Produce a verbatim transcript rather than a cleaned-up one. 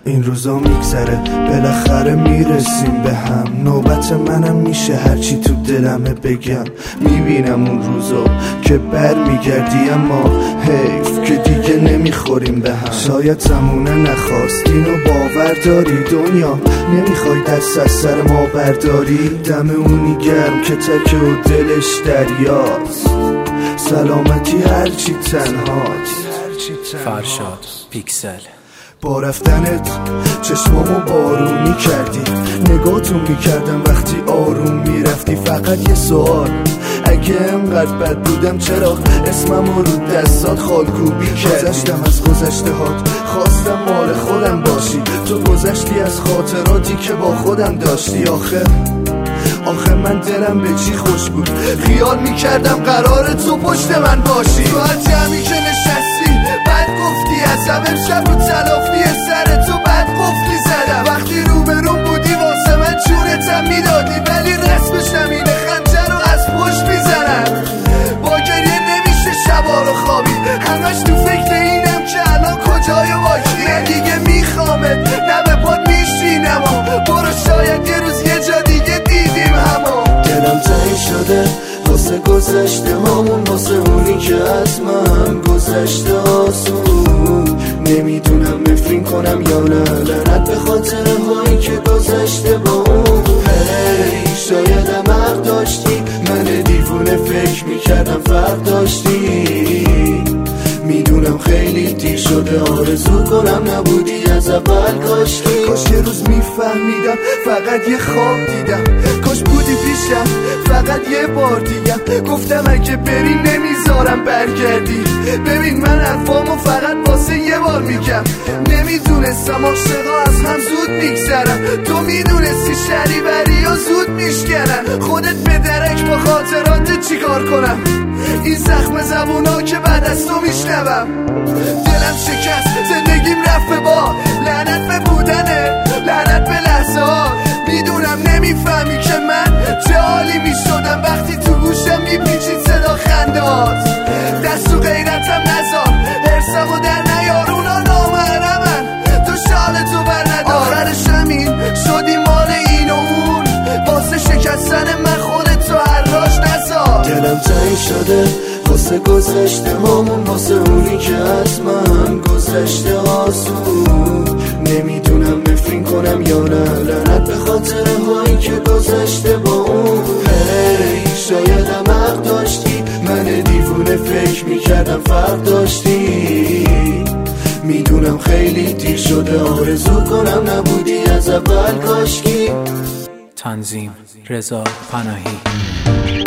این روزا میگذره بالاخره میرسیم به هم، نوبت منم میشه هرچی تو دلمه بگم. میبینم اون روزا که بر میگردی اما حیف که دیگه نمیخوریم به هم. شاید زمونه نخواستین و باور داری دنیا نمیخوای دست از سر ما برداری. دم اونی گرم که تکه و دلش دریاست، سلامتی هرچی تنهات. فرشاد پیکسل. با رفتنت چشمامو بارونی کردی، نگاهتون میکردم وقتی آروم میرفتی. فقط یه سوال، اگه انقدر بد بودم چرا اسممو رو دستات خالکوبی کردی؟ گذشتم از گذشته هات، خواستم مال خودم باشی، تو گذشتی از خاطراتی که با خودم داشتی. آخه آخه من دلم به چی خوش بود، خیال میکردم قرار تو پشت من باشی. تو هر جمعی که نشستی بعد گفتی عذب امشب رو تلافی سر تو بعد قفلی زدم. وقتی رو به رو بودی واسه من چونتم میدادی، ولی رسمش همینه خنجر رو از پشت میزنم. با گریه نمیشه شبا رو خوابید، همش تو فکر اینم که الان کجای واکی. نه دیگه میخوامت نه به پاد میشینم و برو شاید یه روز یه جا دیگه دیدیم همو. دلم تنگ شده واسه گذشته هامون، واسه اونی که از من گذشته آسون. نمیدونم نفرین کنم یا نه، لعنت به خاطر هایی که گذشته با اون. هی شایدم حق داشتی، من دیوونه فکر میکردم فرق داشتی. میدونم خیلی دیر شده، آرزو کنم نبودی از اول کاشکی. کاش یه روز میفهمیدم فقط یه خواب دیدم، کاش بودی پیشم فقط یه بار دیگم. گفتم اگه بری نمیذارم برگردی، ببین من حرفامو فقط واسه یه بار میگم. نمیدونستم عاشقا از هم زود میگذرم، تو میدونستی شریبری یا زود میشکنن. خودت به درک با خاطرات چیکار کنم، این زخم زبونا که بعد از تو میشنوم. دلم شکست زندگیم رفت به باد، لعنت به بودنه لعنت به لحظه ها. میدونم نمیفهمی که من چه حالی میشدم وقتی تو گوشم میپیچید صدا خندهات. دست تو غیرتم نزار، حرسم و در نیار، اونا نامحرمن تو شال تو بر ندار. آخرش همین شدی مال این و اون، واسه شکستن من خودت تو حراش نزار. دلم تنگ شده واسه گذشته هامون، واسه اونی که از من گذشته آسون. نمیدونم نفرین کنم یا نه، لعنت به خاطر هایی که گذشته با اون. هی شایدم حق داشتی، من دیوونه فکر میکردم فرق داشتی. میدونم خیلی دیر شده، آرزو کنم نبودی از اول کاشکی. تنظیم رضا پناهی.